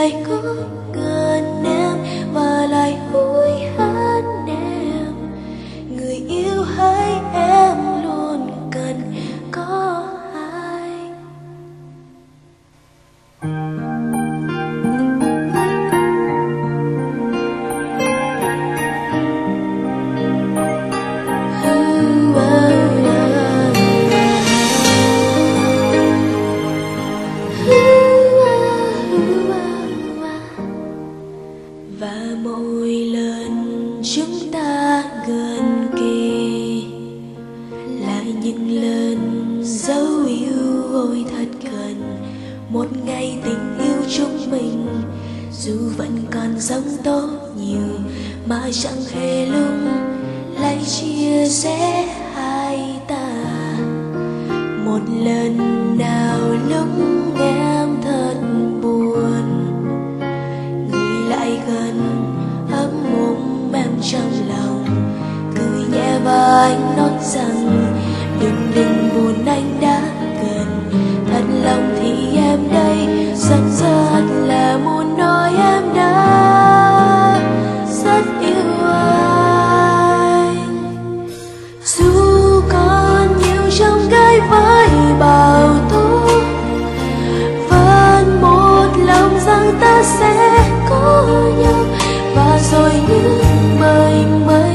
lại có gần em và lại hối hận em. Người yêu hỡi em luôn cần có ai. Và mỗi lần chúng ta gần kề lại những lần dấu yêu ôi thật gần. Một ngày tình yêu chúng mình dù vẫn còn giống tốt nhiều mà chẳng hề lúc lại chia sẻ hai ta. Một lần nào lúc em thật buồn, người lại gần ấm ôm em trong lòng, cười nhẹ và anh nói rằng đừng buồn, anh đã gần. Thật lòng thì em đây rất là muốn nói em đã rất yêu anh. Dù còn nhiều trong gai với bao tố, vẫn một lòng rằng ta sẽ có nhau. Và rồi những mình mới